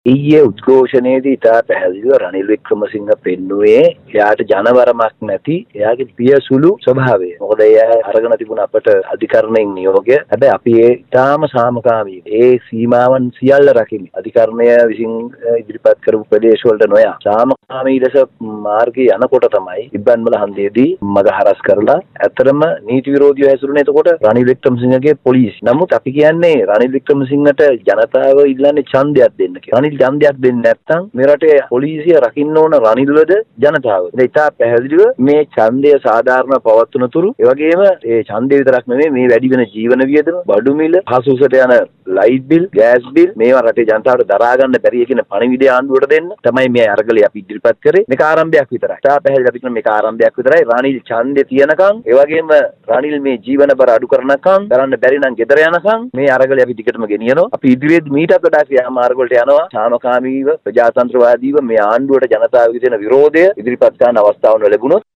ඊයේ උද්ඝෝෂණයේදී ඉතා පැහැදිලිව රනිල් වික්‍රමසිංහ පෙන්නුවේ එයාට ජනවරමක් නැති එයාගේ පියසුළු ස්වභාවය. මොකද එයා අරගෙන තිබුණ අපට අධිකරණයෙන් නියෝගය. හැබැයි අපි ඒ ඉතාම සාමකාමී ඒ සීමාවන් සියල්ල රකිමි. අධිකරණය විසින් ඉදිරිපත් කරපු ප්‍රදේශ වලට නොයා සාමකාමී ලෙස මාර්ගයේ යනකොට තමයි ඉබ්බන්වල හන්දියේදී මග හරස් කරලා ඇත්තටම නීති විරෝධීව හැසිරුණේ එතකොට රනිල් වික්‍රමසිංහගේ පොලිසිය. නමුත් අපි කියන්නේ රනිල් වික්‍රමසිංහට ජනතාව ඉල්ලන්නේ ඡන්දයක් දෙන්න කියලා. ඡන්දයක් දෙන්නේ නැත්නම් මේ රටේ පොලිසිය රකින්න ඕන රනිල්වද ජනතාව. ඒ ඉතා පැහැදිලිව මේ ඡන්දය සාධාරණ පවත්වන තුරු ඒ වගේම ඒ ඡන්දය විතරක් නෙමෙයි මේ වැඩි වෙන ජීවන වියදම, බඩු මිල, හසුසට යන ලයිට් බිල්, ගෑස් බිල් මේවා රටේ ජනතාවට දරා ගන්න බැරි කියන පණිවිඩය ආණ්ඩුවට දෙන්න තමයි මේ අරගලේ අපි ඉදිරිපත් කරේ. මේක ආරම්භයක් විතරයි. ඉතා පැහැදිලි අපි කියන මේක ආරම්භයක් විතරයි. රනිල් ඡන්දේ තියනකම් ඒ වගේම රනිල් මේ ජීවන බර අඩු කරනකම් කරන්න බැරි නම් ගෙදර යනකම් මේ අරගලේ අපි ටිකටම ගෙනියනවා. අපි ඉදිරියේදී මීටත් වඩා ක්‍රියාමාර්ග වලට යනවා. සාමකාමීව ප්‍රජාතන්ත්‍රවාදීව මේ ආණ්ඩුවට ජනතාවගේ තියෙන විරෝධය ඉදිරිපත් කරන අවස්ථාවක් ලැබුණොත්